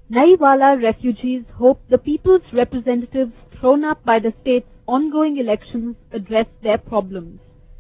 Naiwala refugees hope the people's representatives thrown up by the state's ongoing elections address their problems.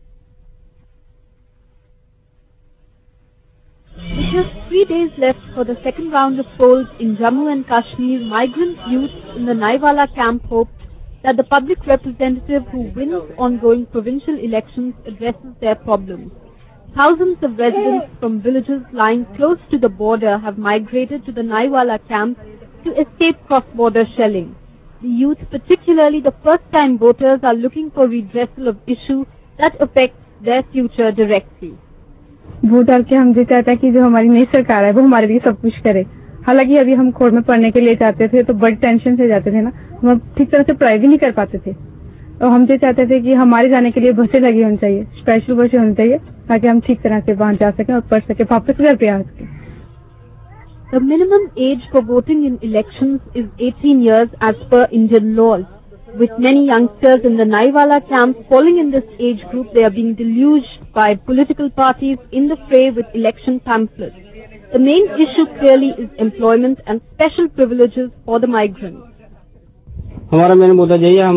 With just 3 days left for the second round of polls in Jammu and Kashmir, migrant youth in the Naiwala camp hope that the public representative who wins ongoing provincial elections addresses their problems. Thousands of residents from villages lying close to the border have migrated to the Naiwala camp to escape cross-border shelling. The youth, particularly the first-time voters, are looking for redressal of issues that affect their future directly. Vote डाल के हम ये चाहते हैं कि जो हमारी नई सरकार है वो हमारे लिए सब कुछ करे। हालांकि अभी हम कोर्ट में पढ़ने के लिए जाते थे तो बड़ी टेंशन से जाते थे ना, हम ठीक तरह से पढ़ाई भी नहीं कर पाते थे। तो हम ये चाहते थे कि हमारे जाने के लिए बसें लगी होनी चाहिए, स्पेशल बसें होनी चाहिए ताकि हम ठीक तरह से वहां जा सकें और पढ़ सकें, वापस घर पे आ सकें। The minimum age for voting in elections is 18 years as per Indian laws. With many youngsters in the Naiwala camp falling in this age group, they are being deluged by political parties in the fray with election pamphlets. The main issue clearly is employment and special privileges for the migrants. हमारा main मुद्दा यही है, हम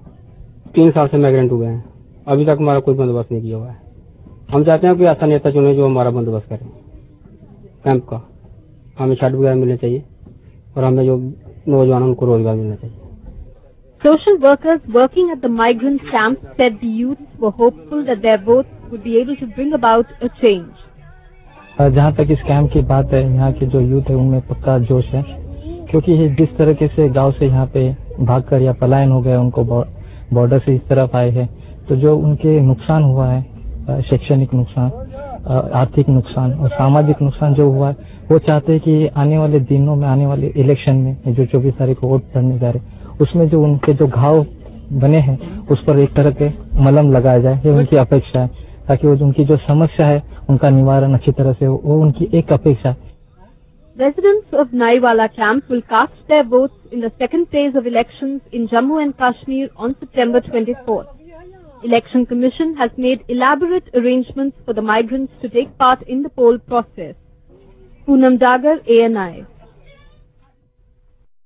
3 साल से migrant हुए हैं, अभी तक हमारा कोई बंदोबस्त नहीं किया हुआ है। हम चाहते हैं कि ऐसा नेता चुने जो हमारा बंदोबस्त करे कैंप का। हमें सर्टिफिकेट मिलने चाहिए और हमें जो नौजवान उनको रोजगार मिलना चाहिए। Social workers working at the migrant camp said the youths were hopeful that their votes would be able to bring about a change. जहाँ तक इस कैंप की बात है, यहाँ के जो यूथ है उनमें पक्का जोश है, क्योंकि जिस तरीके से गांव से यहाँ पे भागकर या पलायन हो गया, उनको बॉर्डर से इस तरफ आए हैं, तो जो उनके नुकसान हुआ है, शैक्षणिक नुकसान, आर्थिक नुकसान और सामाजिक नुकसान जो हुआ है, वो चाहते हैं कि आने वाले दिनों में, आने वाले इलेक्शन में जो 24 तारीख को वोट पड़ने जा रहे, उसमें जो उनके जो घाव बने हैं उस पर एक तरह के मलहम लगाया जाए, ये उनकी अपेक्षा है, ताकि वो उनकी जो समस्या है उनका निवारण अच्छी तरह से हो, वो उनकी एक अपेक्षा है। Residents of Naiwala camp will cast their votes in the second phase of elections in Jammu and Kashmir on September 24th. Election Commission has made elaborate arrangements for the migrants to take part in the poll process. Poonam Dagar, ANI.